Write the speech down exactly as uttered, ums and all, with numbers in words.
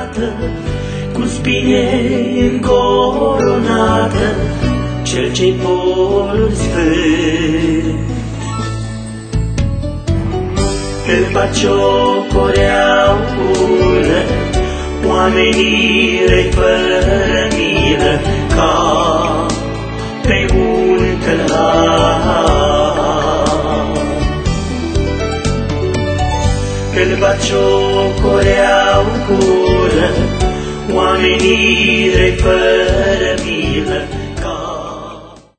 coronată, cu spine încoronată, cel ce-i polul sfânt. Îl batjocoreau ură oamenii răi fără milă, ca pe un călcar. Îl batjocoreau ură oamenii răi fără milă,